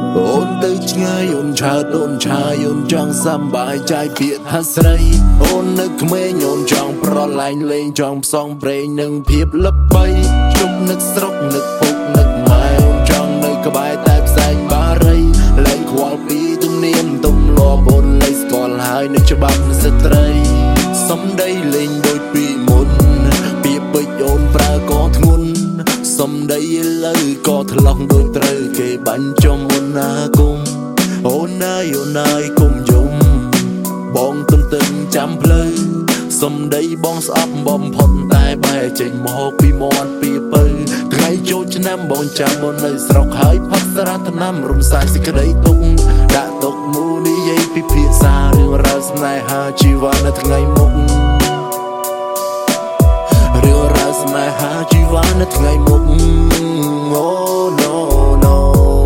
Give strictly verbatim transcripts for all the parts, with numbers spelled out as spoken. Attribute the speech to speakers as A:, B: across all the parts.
A: អូនទៅឆ្ងាយអូនឆើតអូនឆាយអូនចង់សប្បាយใจពាក្យថាស្រីអូននៅក្មេងអូនចង់ប្រឡែងលេងចង់ផ្សងព្រេងនឹងភាពល្បីជប់នឹកស្រុកនឹកពុកនឹកម៉ែអូនចង់នៅក្បែរតែផ្សែងបារីលែងខ្វល់ពីទំនៀមទម្លាប់អូនលែងស្គាល់ហើយនៅច្បាប់ស្ត្រីសំដីលេងដូចពីមុនពាក្យពេចអូនប្រើក៏ធ្ងន់សំដីឥឡូវក៏ថ្លោះដូចត្រូវគេបាញ់ចំមុនណាគុំអូនអើយអូនអើយគុំយំបងទន្ទឹងចាំផ្លូវសំដីបងស្អប់បំផុតតែបែរចេញមកពីមាត់ពីពៅថ្ងៃចូលឆ្នាំបងចាំមុននៅស្រុកហើយផឹកសារថ្នាំរំសាយសេចក្តីទុកដាក់ទុកមូនិយាយពីភាសារឿងរ៉ាវស្នេហាជីវ៉ានៅថ្ងៃមុខរឿងរ៉ាវស្នេហាជីវ៉ានៅថ្ងៃមុខអូណូណូ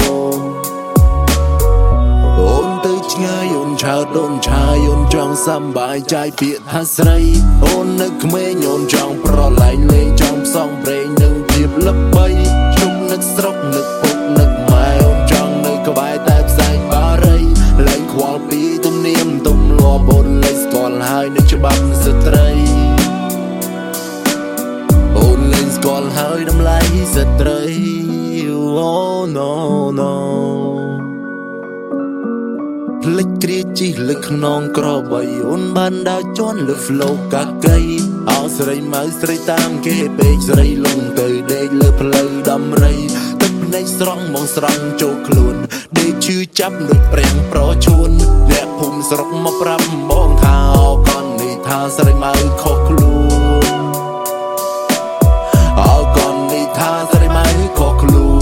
A: អូនទៅឆ្ងាយអូនឆើតអូនឆាយអូនចង់សប្បាយใจពាក្យថាស្រីអូននៅក្មេងអូនចង់ប្រឡែងលេងចង់ផ្សងព្រេងនឹងភាពល្បីជុំនឹកស្រុកនឹកពុកនឹកម៉ែអូនចង់នៅក្បែរតែផ្សែងបារីលែងខ្វល់ពីទំនៀមទម្លាប់អូនលែងស្គាល់ហើយនៅច្បាប់ស្ត្រីអូនលែងស្គាល់ហើយតម្លៃស្ត្រីអូណូណូភ្លេចគ្រាជីលើខ្នងក្របីអូនបានដើរជន់លើ flow កាកៃអោស្រីម៉ៅស្រីតាមគេពេកស្រីលងទៅដេកលើផ្លូវដំរីទឹកភ្នែកស្រង់មកស្រង់ចូលខ្លួនដេកឈឺចាប់ដូចព្រាំងប្រឈួនអ្នកភូមិស្រុកមកប្រាប់បងថាអកននេះថាស្រីម៉ៅខុសខ្លួនអកននេះថាស្រីម៉ៅខុសខ្លួន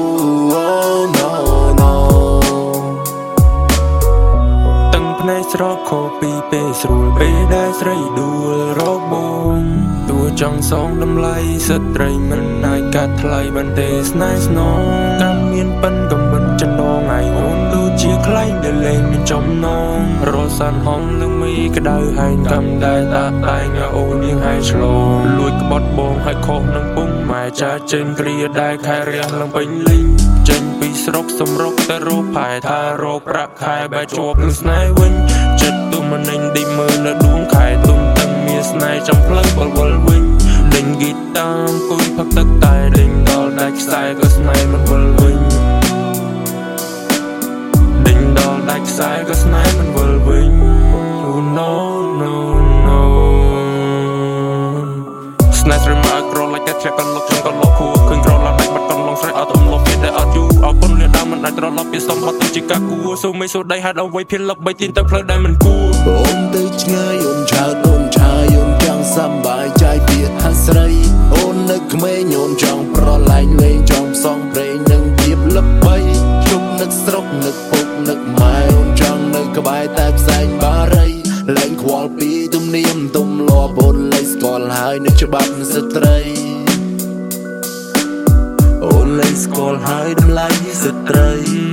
A: ស្រកខោពីពេលស្រួលពេលដែលស្រីដួលរកបងទោះចង់សងតម្លៃស្ត្រីមិនអាចកាត់ថ្លៃបានទេស្នេហ៍ស្នងកម្មមានប៉ិនកំបិនចំណងឯអូនដូចជាខ្លែងដែលលេងមានចំណងរសានហងនឹងមីក្តៅហែងកម្មដែលតាតែងអូននាងហែងឆ្លងលួចក្បត់បងឲ្យខុសនឹងពុំម៉ែចាចេញគ្រាដែលខែរះឡើងពេញលីងចេញពីស្រុកសំរុកទៅរកផែថារកប្រាក់ខែបែជាប់នឹងស្នេហ៍វិញចិត្តទុំមិនញឌីមើលនៅដួងខែទុំទាំងមានស្នេហ៍ចំផ្លូវវល់វល់វិញដេញហ្គីតាអង្គុយផឹកទឹកតែដេញដល់ដាច់ខ្សែក៏ស្នេហ៍មិនវល់វិញដេញដល់ដាច់ខ្សែក៏ស្នេហ៍មិនវល់វិញ Oh no no no ស្នេហ៍ស្រីមកក្រឡាច់តែឆ្លាក់កន្លុកចង់កន្លុកគួរឃើញក្រឡាច់បាត់កន្លងស្រែអត់ទំលប់ពីតែអត់យូរអរគុណលាដើមមិនអាចត្រឡប់ពីសំបត្តិទៅជាកាគួរសូមមិនសូដៃហេតុអ្វីភាលឹកបីទីនទៅផ្លូវដែលមិនគួរអូនទៅឆ្ងាយអូនឆើតអូនឆាយអូនចង់សប្បាយใจពាក្យថាស្រីអូននៅក្មេងអូនចង់ប្រឡែងលេងចង់ផ្សងព្រេងនឹងភាពល្បីជប់នឹកស្រុកនឹកពុកនឹកម៉ែអូនចង់នៅក្បែរតែផ្សែងបារីលែងខ្វល់ពីទំនៀមទម្លាប់អូនលែងស្គាល់ហើយនៅច្បាប់ស្ត្រីអូនលែងស្គាល់ហើយតម្លៃស្ត្រី